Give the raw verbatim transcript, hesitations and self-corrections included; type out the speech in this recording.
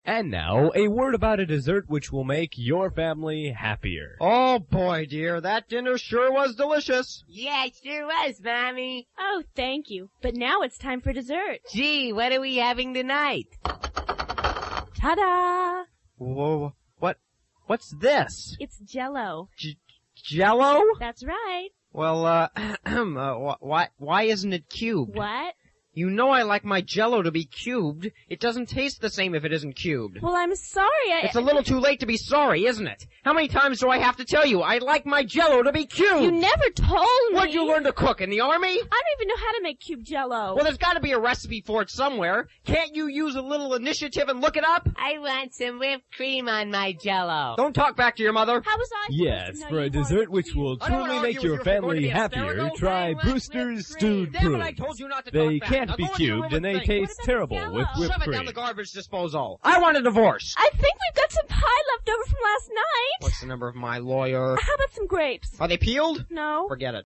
And now, a word about a dessert which will make your family happier. Oh boy, dear, that dinner sure was delicious. Yeah, it sure was, Mommy. Oh, thank you. But now it's time for dessert. Gee, what are we having tonight? Ta-da! Whoa, what, what's this? It's Jell-O. J- Jell-O? That's right. Well, uh, uh, why, why isn't it cubed? What? You know I like my Jell-O to be cubed. It doesn't taste the same if it isn't cubed. Well, I'm sorry. I... It's a little too late to be sorry, isn't it? How many times do I have to tell you I like my Jell-O to be cubed? You never told me. Where'd you learn to cook, in the army? I don't even know how to make cube Jell-O. Well, there's gotta be a recipe for it somewhere. Can't you use a little initiative and look it up? I want some whipped cream on my Jell-O. Don't talk back to your mother. How was I supposed Yes, to know for a you dessert wanted which will I don't truly wanna make argue your with you if you're going to family be happier, hysterical. try I want Brewster's whipped Stewed Damn it, I Prunes. told you not to They talk back. can't Now be go into your room cubed and they think. taste What about terrible Jell-O? with whipped Shove it cream. down the garbage disposal. I want a divorce. I think we've got some pie left over from last night. What's the number of my lawyer? How about some grapes? Are they peeled? No. Forget it.